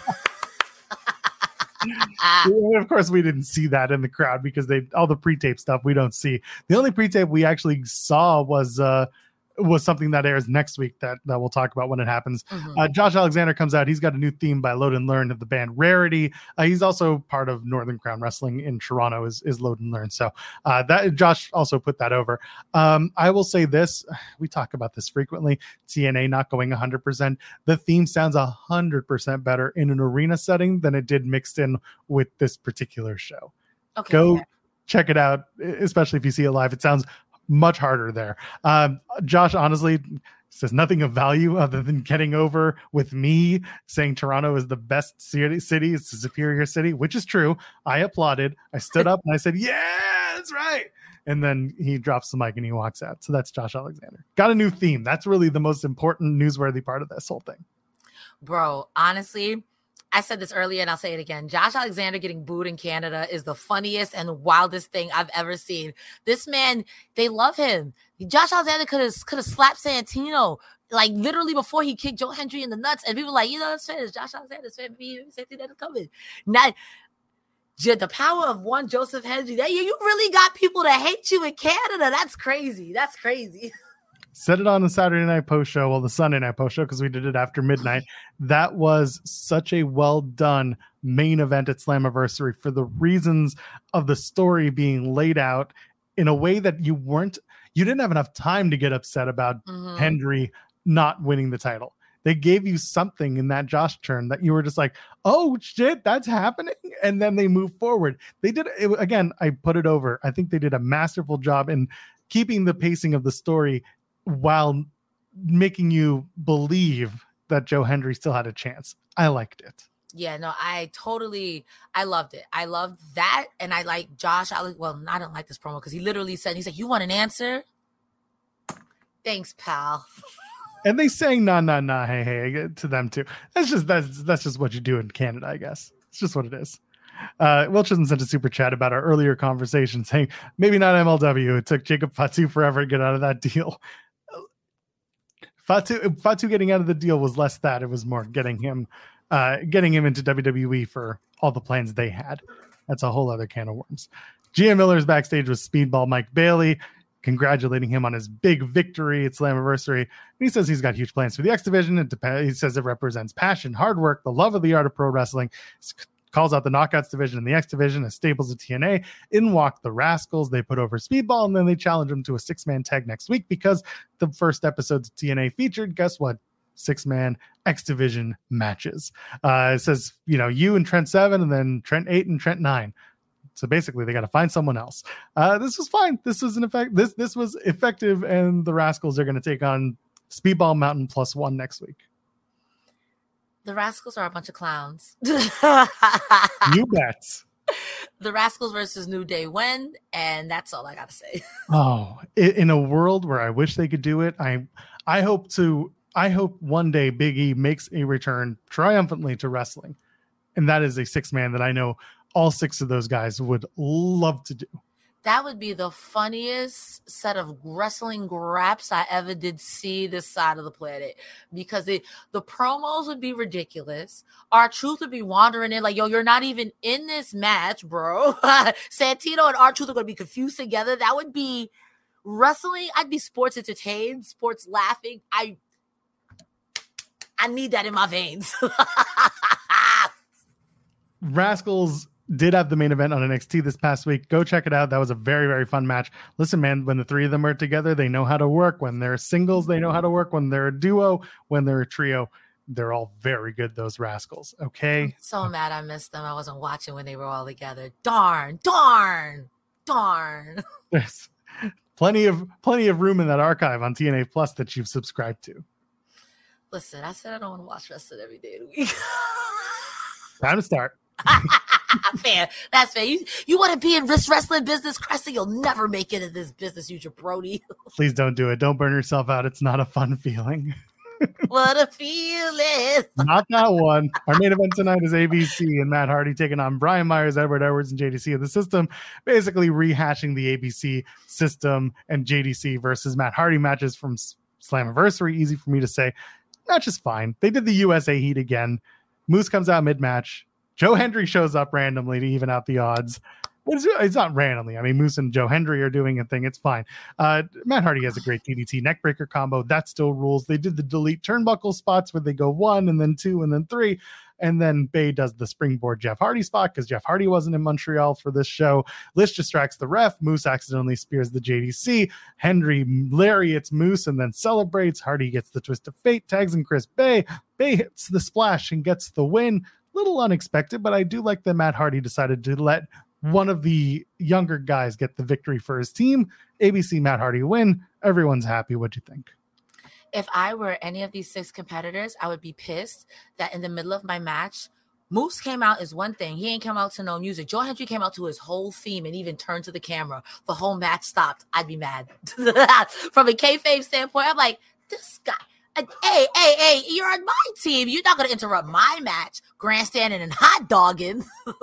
Of course, we didn't see that in the crowd because all the pre-tape stuff we don't see. The only pre-tape we actually saw was something that airs next week that we'll talk about when it happens. Mm-hmm. Josh Alexander comes out. He's got a new theme by Load and Learn of the band Rarity. He's also part of Northern Crown Wrestling in Toronto is Load and Learn. So that Josh also put that over. I will say this. We talk about this frequently. TNA not going 100%. The theme sounds 100% better in an arena setting than it did mixed in with this particular show. Okay, Go check it out, especially if you see it live. It sounds much harder there. Josh honestly says nothing of value other than getting over with me saying Toronto is the best city, it's a superior city, which is true. I applauded. I stood up and I said, yeah, that's right. And then he drops the mic and he walks out. So that's Josh Alexander. Got a new theme. That's really the most important newsworthy part of this whole thing. Bro, honestly, I said this earlier and I'll say it again. Josh Alexander getting booed in Canada is the funniest and wildest thing I've ever seen. This man, they love him. Josh Alexander could have slapped Santino like literally before he kicked Joe Hendry in the nuts. And people were like, that's fair. It's Josh Alexander's fair. Santino coming. Now, the power of one Joseph Hendry. You really got people to hate you in Canada. That's crazy. That's crazy. Said it on the Saturday night post show, well, the Sunday night post show, because we did it after midnight. That was such a well done main event at Slammiversary for the reasons of the story being laid out in a way that you didn't have enough time to get upset about Hendry not winning the title. They gave you something in that Josh turn that you were just like, oh shit, that's happening. And then they move forward. They did it again. I put it over. I think they did a masterful job in keeping the pacing of the story while making you believe that Joe Hendry still had a chance. I liked it. Yeah, no, I loved it. I loved that. And I like Josh. I don't like this promo because he literally said, he's like, you want an answer? Thanks, pal. And they sang nah, hey to them too. That's just what you do in Canada, I guess. It's just what it is. Will Chisholm sent a super chat about our earlier conversation saying, maybe not MLW. It took Jacob Fatu forever to get out of that deal. Fatu getting out of the deal was less that. It was more getting him into WWE for all the plans they had. That's a whole other can of worms. GM Miller's backstage with Speedball Mike Bailey, congratulating him on his big victory at Slammiversary. And he says he's got huge plans for the X Division. He says it represents passion, hard work, the love of the art of pro wrestling. Calls out the Knockouts division and the X division as staples of TNA. In walk the Rascals. They put over Speedball, and then they challenge him to a 6-man tag next week because the first episodes of TNA featured, guess what? 6-man X division matches. It says, you and Trent 7, and then Trent 8 and Trent 9. So basically, they got to find someone else. This was fine. This was This was effective, and the Rascals are going to take on Speedball Mountain +1 next week. The Rascals are a bunch of clowns. You bet. The Rascals versus New Day win, and that's all I gotta say. Oh, in a world where I wish they could do it, I hope one day Big E makes a return triumphantly to wrestling, and that is a 6-man that I know all 6 of those guys would love to do. That would be the funniest set of wrestling graps I ever did see this side of the planet, because the promos would be ridiculous. R-Truth would be wandering in like, yo, you're not even in this match, bro. Santino and R-Truth are going to be confused together. That would be wrestling. I'd be sports entertained, sports laughing. I need that in my veins. Rascals did have the main event on NXT this past week. Go check it out. That was a very, very fun match. Listen, man, when the 3 of them are together, they know how to work. When they're singles, they know how to work. When they're a duo, when they're a trio, they're all very good, those Rascals. Okay. I'm so mad I missed them. I wasn't watching when they were all together. Darn. There's plenty of room in that archive on TNA Plus that you've subscribed to. Listen, I said I don't want to watch wrestling every day of the week. Time to start. Fair. That's fair. You want to be in this wrestling business, Cressy? You'll never make it in this business, you jabroni. Please don't do it. Don't burn yourself out. It's not a fun feeling. What a feeling. Not that one. Our main event tonight is ABC and Matt Hardy taking on Brian Myers, Edward Edwards, and JDC of the System, basically rehashing the ABC System and JDC versus Matt Hardy matches from Slammiversary. Easy for me to say. Match is fine. They did the USA Heat again. Moose comes out mid-match. Joe Hendry shows up randomly to even out the odds. It's not randomly. I mean, Moose and Joe Hendry are doing a thing. It's fine. Matt Hardy has a great DDT neckbreaker combo. That still rules. They did the delete turnbuckle spots where they go 1 and then 2 and then 3. And then Bay does the springboard Jeff Hardy spot because Jeff Hardy wasn't in Montreal for this show. Lish distracts the ref. Moose accidentally spears the JDC. Hendry lariats Moose and then celebrates. Hardy gets the twist of fate, tags in Chris Bay. Bay hits the splash and gets the win. Little unexpected, but I do like that Matt Hardy decided to let one of the younger guys get the victory for his team. ABC Matt Hardy win. Everyone's happy. What'd you think? If I were any of these 6 competitors, I would be pissed that in the middle of my match, Moose came out is one thing. He ain't come out to no music. Joe Hendry came out to his whole theme and even turned to the camera. The whole match stopped. I'd be mad. From a kayfabe standpoint, I'm like, this guy. Hey, you're on my team. You're not going to interrupt my match, grandstanding and hot dogging.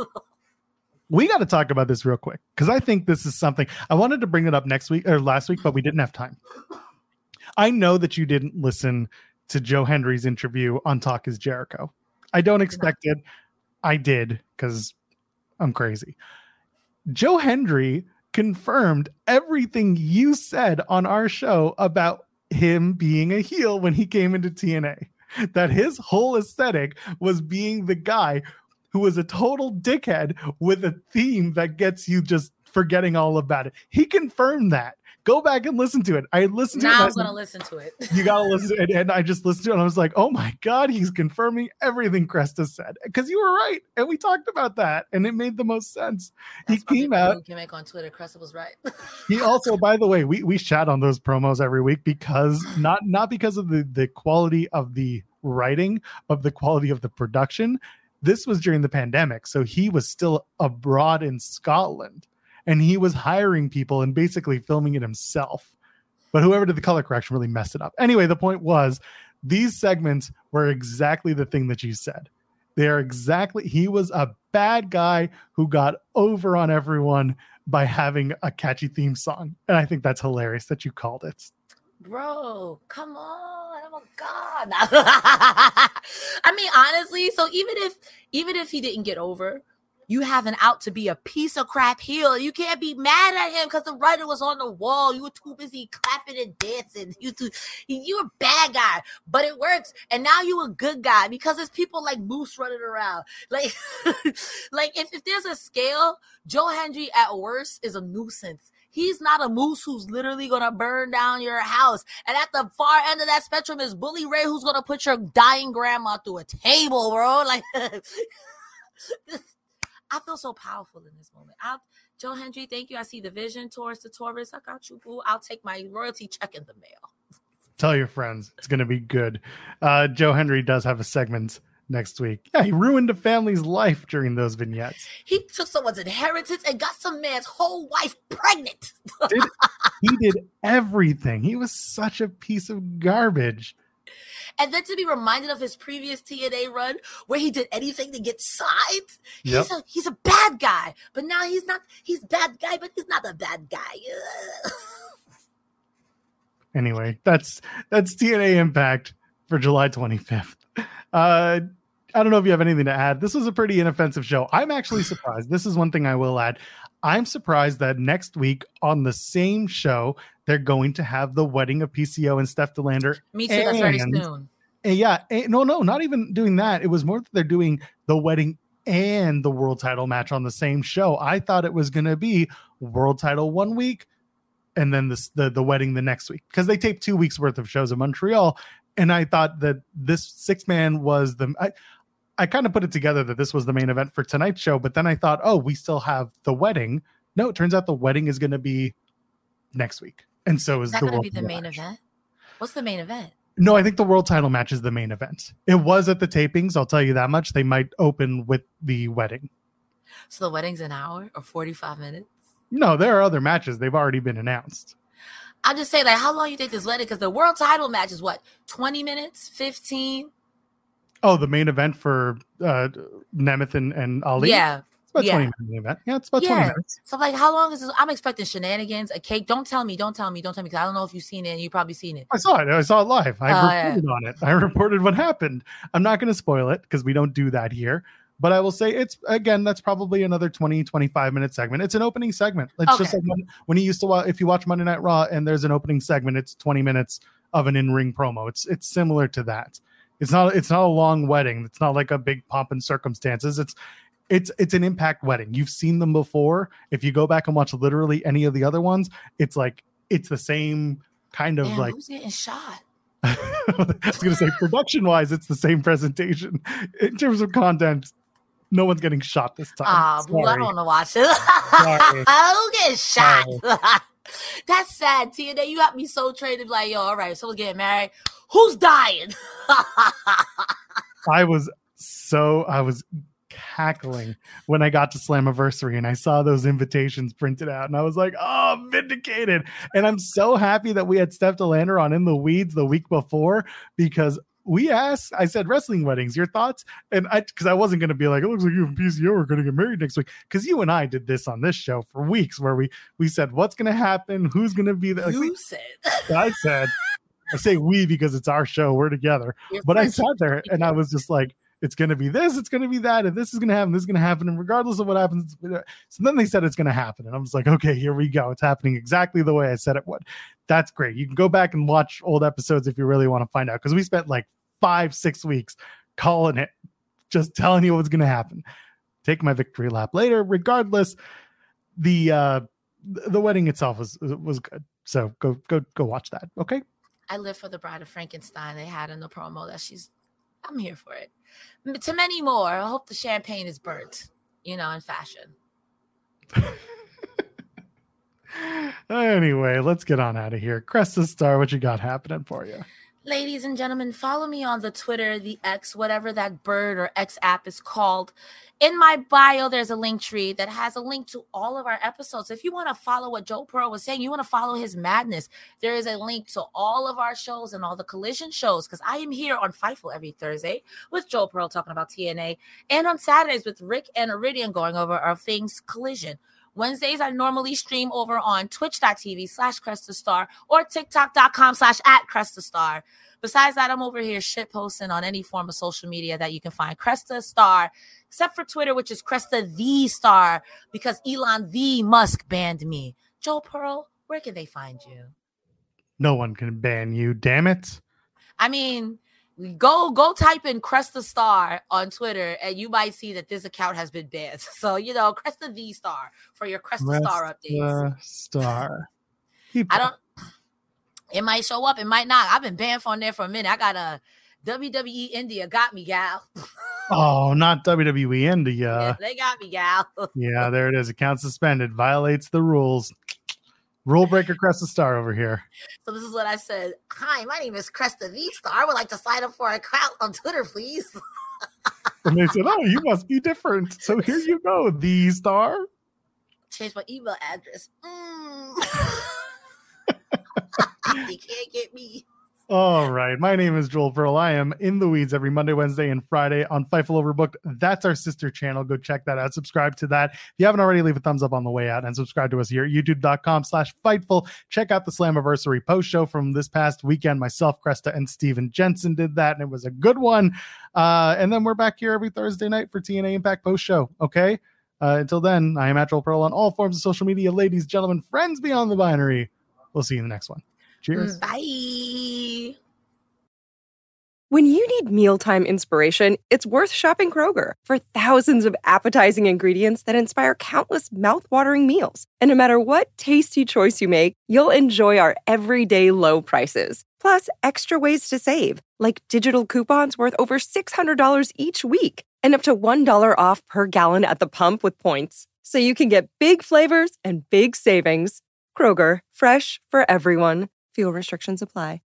We got to talk about this real quick because I think this is something I wanted to bring it up last week, but we didn't have time. I know that you didn't listen to Joe Hendry's interview on Talk is Jericho. I don't expect it. I did because I'm crazy. Joe Hendry confirmed everything you said on our show about him being a heel when he came into TNA, that his whole aesthetic was being the guy who was a total dickhead with a theme that gets you just forgetting all about it. He confirmed that. Go back and listen to it. I listened to it. Now I'm going to listen to it. You got to listen to it. And I just listened to it and I was like, oh my God, he's confirming everything Cresta said. Because you were right. And we talked about that. And it made the most sense. That's he came out. Gimmick on Twitter. Cresta was right. He also, by the way, we chat on those promos every week because not because of the quality of the writing, of the quality of the production. This was during the pandemic. So he was still abroad in Scotland. And he was hiring people and basically filming it himself. But whoever did the color correction really messed it up. Anyway, the point was these segments were exactly the thing that you said. They're exactly, he was a bad guy who got over on everyone by having a catchy theme song. And I think that's hilarious that you called it. Bro, come on. Oh my God. I mean, honestly, so even if he didn't get over, you have an out to be a piece of crap heel. You can't be mad at him because the writer was on the wall. You were too busy clapping and dancing. You a bad guy, but it works. And now you a good guy because there's people like Moose running around. Like, like if there's a scale, Joe Hendry at worst is a nuisance. He's not a Moose who's literally going to burn down your house. And at the far end of that spectrum is Bully Ray, who's going to put your dying grandma through a table, bro. Like, I feel so powerful in this moment. Joe Hendry, thank you. I see the vision towards the Taurus. I got you, boo. I'll take my royalty check in the mail. Tell your friends. It's going to be good. Joe Hendry does have a segment next week. Yeah, he ruined a family's life during those vignettes. He took someone's inheritance and got some man's whole wife pregnant. He did everything. He was such a piece of garbage. And then to be reminded of his previous TNA run where he did anything to get signed. Yep. He's a bad guy, but now he's not. He's a bad guy, but he's not a bad guy. Anyway, that's TNA Impact for July 25th. I don't know if you have anything to add. This was a pretty inoffensive show. I'm actually surprised. This is one thing I will add. I'm surprised that next week on the same show, they're going to have the wedding of PCO and Steph DeLander. Me too. That's very soon. Yeah. No, not even doing that. It was more that they're doing the wedding and the world title match on the same show. I thought it was going to be world title 1 week and then the wedding the next week, because they taped 2 weeks worth of shows in Montreal. And I thought that this 6-man was I kind of put it together that this was the main event for tonight's show, but then I thought, oh, we still have the wedding. No, it turns out the wedding is going to be next week. And so is the world title. Is that going to be the main event? What's the main event? No, I think the world title match is the main event. It was at the tapings. I'll tell you that much. They might open with the wedding. So the wedding's an hour or 45 minutes? No, there are other matches. They've already been announced. I'll just say, like, how long you think this wedding? Because the world title match is what, 20 minutes, 15? Oh, the main event for Nemeth and Ali? Yeah. It's about 20 minutes event. Yeah, it's about 20 minutes. So, like, how long is this? I'm expecting shenanigans, a cake. Don't tell me, because I don't know if you've seen it, and you've probably seen it. I saw it live. I reported on it. I reported what happened. I'm not going to spoil it because we don't do that here. But I will say that's probably another 20, 25-minute segment. It's an opening segment. It's just like when you used to watch, if you watch Monday Night Raw and there's an opening segment, it's 20 minutes of an in-ring promo. It's similar to that. It's not a long wedding. It's not like a big pomp and circumstances. It's an Impact wedding. You've seen them before. If you go back and watch literally any of the other ones, it's the same kind of like. Who's getting shot? I was going to say production-wise, it's the same presentation. In terms of content, no one's getting shot this time. I don't want to watch it. Who getting shot? That's sad, TNA. You got me so traded. Like, yo, all right, someone's getting married. Who's dying? I was cackling when I got to Slammiversary and I saw those invitations printed out, and I was like, oh, vindicated. And I'm so happy that we had Steph DeLander on In the Weeds the week before, because I said, wrestling weddings, your thoughts? And because I wasn't going to be like, it looks like you and PCO are going to get married next week. Because you and I did this on this show for weeks where we said, what's going to happen? Who's going to be there? I say we because it's our show. We're together. But I sat there and I was just like, it's going to be this, it's going to be that, and this is going to happen, this is going to happen. And regardless of what happens. So then they said it's going to happen. And I was like, okay, here we go. It's happening exactly the way I said it would. That's great. You can go back and watch old episodes if you really want to find out. Because we spent like 5-6 weeks calling it, just telling you what's going to happen. Take my victory lap later. Regardless, the wedding itself was good. So go watch that. Okay. I live for the Bride of Frankenstein they had in the promo. I'm here for it. To many more. I hope the champagne is burnt, in fashion. Anyway, let's get on out of here. Crest the Star, what you got happening for you? Ladies and gentlemen, follow me on the Twitter, the X, whatever that bird or X app is called. In my bio, there's a link tree that has a link to all of our episodes. If you want to follow what Joe Pearl was saying, you want to follow his madness, there is a link to all of our shows and all the Collision shows, because I am here on Fightful every Thursday with Joe Pearl talking about TNA, and on Saturdays with Rick and Iridian going over our things Collision. Wednesdays, I normally stream over on twitch.tv/CrestTheStar or TikTok.com/@CrestTheStar. Besides that, I'm over here shit posting on any form of social media that you can find Cresta Star, except for Twitter, which is Cresta the Star, because Elon the Musk banned me. Joe Pearl, where can they find you? No one can ban you, damn it. I mean, go type in Cresta Star on Twitter and you might see that this account has been banned. So, Cresta the Star for your Cresta Star updates. Star. It might show up, it might not. I've been banned from there for a minute. I got a WWE India got me, gal. Oh, not WWE India. Yeah, they got me, gal. Yeah, there it is. Account suspended. Violates the rules. Rule breaker Cresta Star over here. So this is what I said. Hi, my name is Cresta the Star. I would like to sign up for an account on Twitter, please. And they said, oh, you must be different. So here you go, the star. Change my email address. You can't get me. All right. My name is Joel Pearl. I am in the weeds every Monday, Wednesday, and Friday on Fightful Overbooked. That's our sister channel. Go check that out. Subscribe to that. If you haven't already, leave a thumbs up on the way out and subscribe to us here at youtube.com/Fightful. Check out the Slammiversary post show from this past weekend. Myself, Cresta, and Steven Jensen did that, and it was a good one. And then we're back here every Thursday night for TNA Impact post show. Okay. Until then, I am at Joel Pearl on all forms of social media. Ladies, gentlemen, friends beyond the binary. We'll see you in the next one. Cheers. Bye. When you need mealtime inspiration, it's worth shopping Kroger. For thousands of appetizing ingredients that inspire countless mouth-watering meals. And no matter what tasty choice you make, you'll enjoy our everyday low prices. Plus, extra ways to save, like digital coupons worth over $600 each week. And up to $1 off per gallon at the pump with points. So you can get big flavors and big savings. Kroger, fresh for everyone. Fuel restrictions apply.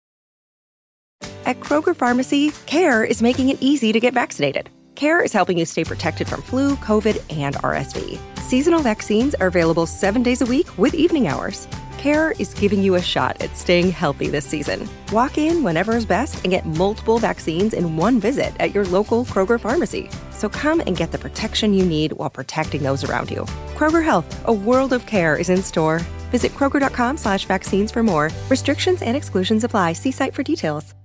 At Kroger Pharmacy, CARE is making it easy to get vaccinated. CARE is helping you stay protected from flu, COVID, and RSV. Seasonal vaccines are available 7 days a week with evening hours. CARE is giving you a shot at staying healthy this season. Walk in whenever is best and get multiple vaccines in one visit at your local Kroger Pharmacy. So come and get the protection you need while protecting those around you. Kroger Health, a world of care, is in store. Visit Kroger.com/vaccines for more. Restrictions and exclusions apply. See site for details.